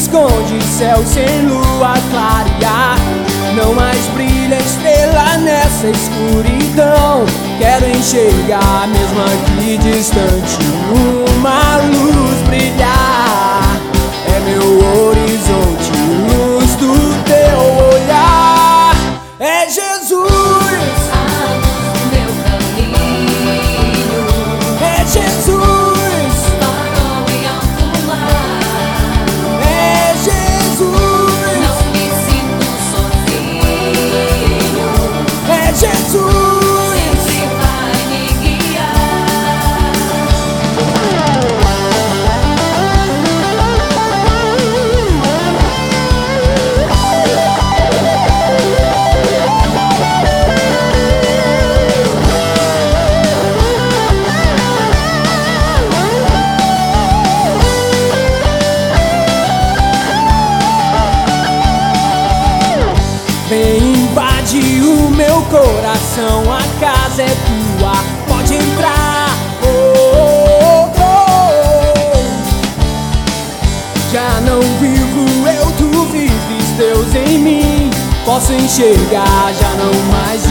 esconde céu sem lua clarear. Não mais brilha estrela nessa escuridão. Quero enxergar, mesmo aqui distante, uma luz brilhar. É meu horizonte, luz do teu olhar. É Jesus, a luz do meu caminho. é Jesus, Farol em alto mar. é Jesus, Não me sinto sozinho. é Jesus. Sempre vai me guiar. Vem invadir o meu coração, a casa é tua, pode entrar. Oh, oh, oh. Já não vivo eu, tu vives, Deus em mim. Posso enxergar, já não mais